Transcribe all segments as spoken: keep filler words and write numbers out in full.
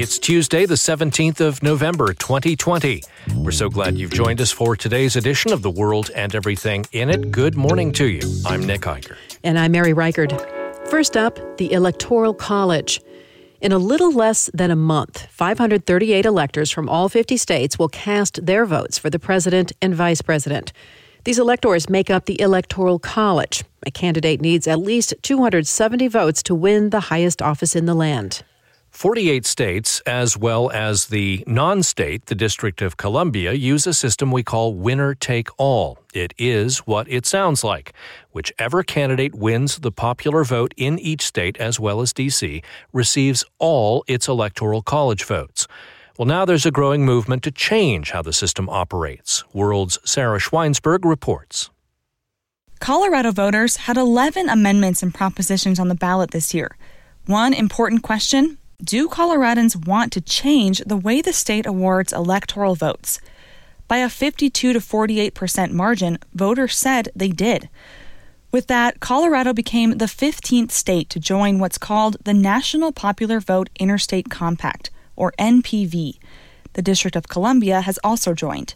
It's Tuesday, the seventeenth of November, twenty twenty. We're so glad you've joined us for today's edition of The World and Everything in It. Good morning to you. I'm Nick Eicher. And I'm Mary Reichard. First up, the Electoral College. In a little less than a month, five hundred thirty-eight electors from all fifty states will cast their votes for the president and vice president. These electors make up the Electoral College. A candidate needs at least two hundred seventy votes to win the highest office in the land. forty-eight states, as well as the non-state, the District of Columbia, use a system we call winner-take-all. It is what it sounds like. Whichever candidate wins the popular vote in each state, as well as D C, receives all its Electoral College votes. Well, now there's a growing movement to change how the system operates. World's Sarah Schweinsberg reports. Colorado voters had eleven amendments and propositions on the ballot this year. One important question: do Coloradans want to change the way the state awards electoral votes? By a fifty-two to forty-eight percent margin, voters said they did. With that, Colorado became the fifteenth state to join what's called the National Popular Vote Interstate Compact, or N P V. The District of Columbia has also joined.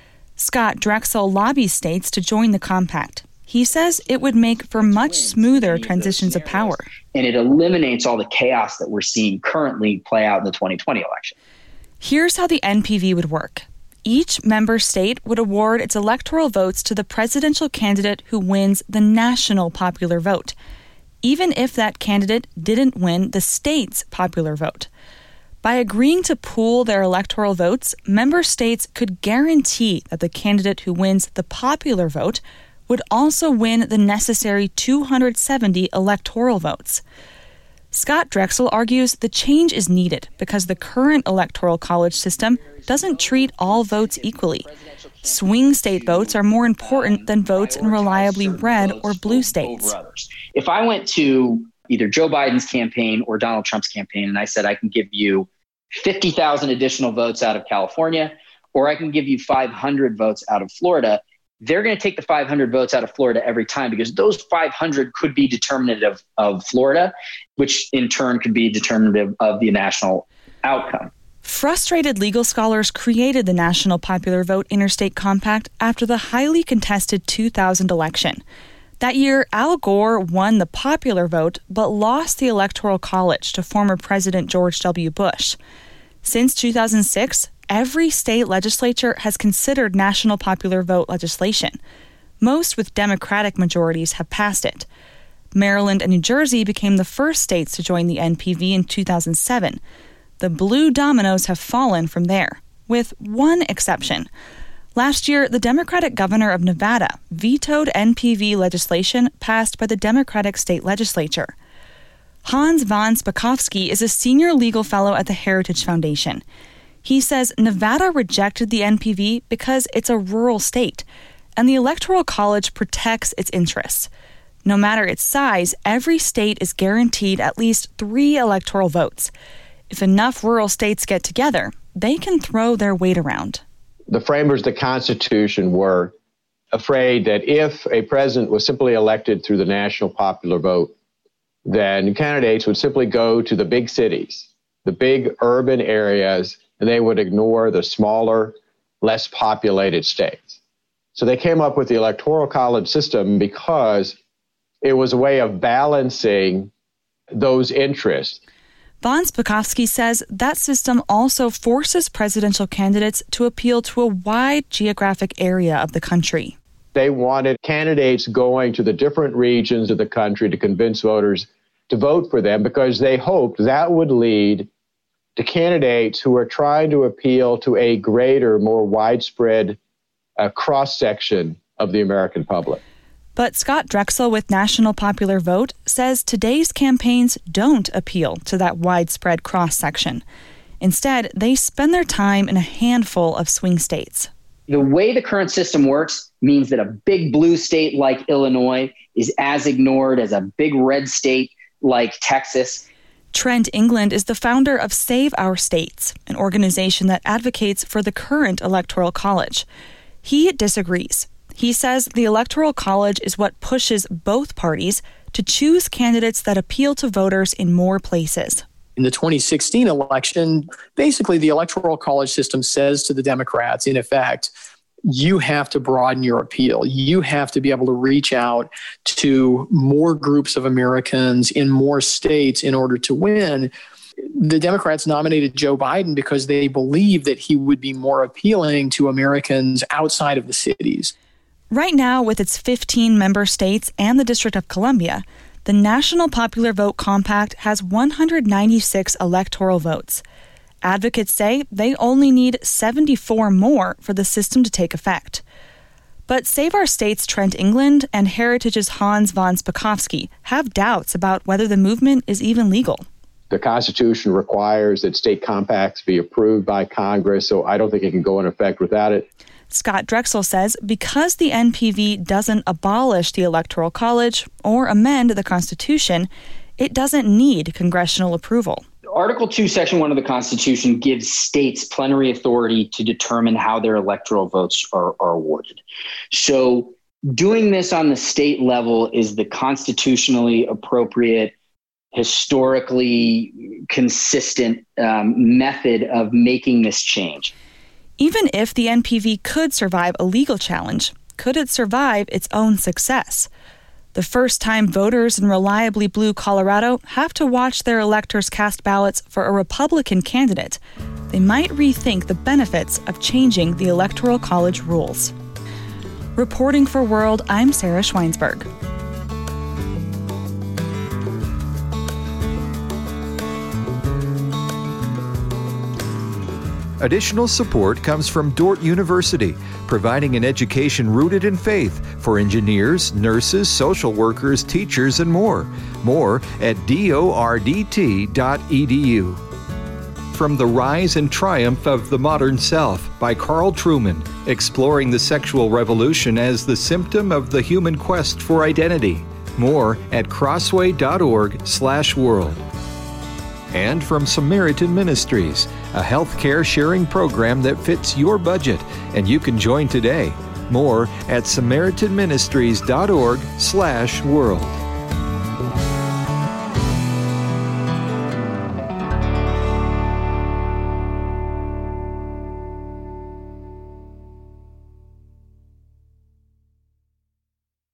Scott Drexel lobbies states to join the compact. He says it would make for much smoother transitions of power. And it eliminates all the chaos that we're seeing currently play out in the twenty twenty election. Here's how the N P V would work. Each member state would award its electoral votes to the presidential candidate who wins the national popular vote, even if that candidate didn't win the state's popular vote. By agreeing to pool their electoral votes, member states could guarantee that the candidate who wins the popular vote would also win the necessary two hundred seventy electoral votes. Scott Drexel argues the change is needed because the current electoral college system doesn't treat all votes equally. Swing state votes are more important than votes in reliably red or blue states. If I went to either Joe Biden's campaign or Donald Trump's campaign and I said I can give you fifty thousand additional votes out of California, or I can give you five hundred votes out of Florida, they're going to take the five hundred votes out of Florida every time because those five hundred could be determinative of Florida, which in turn could be determinative of the national outcome. Frustrated legal scholars created the National Popular Vote Interstate Compact after the highly contested two thousand election. That year, Al Gore won the popular vote but lost the Electoral College to former President George W. Bush. Since two thousand six, every state legislature has considered national popular vote legislation. Most with Democratic majorities have passed it. Maryland and New Jersey became the first states to join the N P V in two thousand seven. The blue dominoes have fallen from there, with one exception. Last year, the Democratic governor of Nevada vetoed N P V legislation passed by the Democratic state legislature. Hans von Spakovsky is a senior legal fellow at the Heritage Foundation. He says Nevada rejected the N P V because it's a rural state, and the Electoral College protects its interests. No matter its size, every state is guaranteed at least three electoral votes. If enough rural states get together, they can throw their weight around. The framers of the Constitution were afraid that if a president was simply elected through the national popular vote, then candidates would simply go to the big cities, the big urban areas, and they would ignore the smaller, less populated states. So they came up with the Electoral College system because it was a way of balancing those interests. Von Spakovsky says that system also forces presidential candidates to appeal to a wide geographic area of the country. They wanted candidates going to the different regions of the country to convince voters to vote for them because they hoped that would lead to candidates who are trying to appeal to a greater, more widespread uh, cross-section of the American public. But Scott Drexel with National Popular Vote says today's campaigns don't appeal to that widespread cross-section. Instead, they spend their time in a handful of swing states. The way the current system works means that a big blue state like Illinois is as ignored as a big red state like Texas. Trent England is the founder of Save Our States, an organization that advocates for the current Electoral College. He disagrees. He says the Electoral College is what pushes both parties to choose candidates that appeal to voters in more places. In the twenty sixteen election, basically the Electoral College system says to the Democrats, in effect, you have to broaden your appeal. You have to be able to reach out to more groups of Americans in more states in order to win. The Democrats nominated Joe Biden because they believe that he would be more appealing to Americans outside of the cities. Right now, with its fifteen member states and the District of Columbia, the National Popular Vote Compact has one hundred ninety-six electoral votes. Advocates say they only need seventy-four more for the system to take effect. But Save Our State's Trent England and Heritage's Hans von Spakovsky have doubts about whether the movement is even legal. The Constitution requires that state compacts be approved by Congress, so I don't think it can go in effect without it. Scott Drexel says because the N P V doesn't abolish the Electoral College or amend the Constitution, it doesn't need congressional approval. Article two, Section one of the Constitution gives states plenary authority to determine how their electoral votes are, are awarded. So doing this on the state level is the constitutionally appropriate, historically consistent um, method of making this change. Even if the N P V could survive a legal challenge, could it survive its own success? The first-time voters in reliably blue Colorado have to watch their electors cast ballots for a Republican candidate. They might rethink the benefits of changing the Electoral College rules. Reporting for World, I'm Sarah Schweinsberg. Additional support comes from Dordt University, providing an education rooted in faith for engineers, nurses, social workers, teachers, and more. More at dort dot e d u. From The Rise and Triumph of the Modern Self by Carl Trueman, exploring the sexual revolution as the symptom of the human quest for identity. More at crossway dot org slash world. And from Samaritan Ministries, a healthcare sharing program that fits your budget, and you can join today. More at samaritan ministries dot org slash world.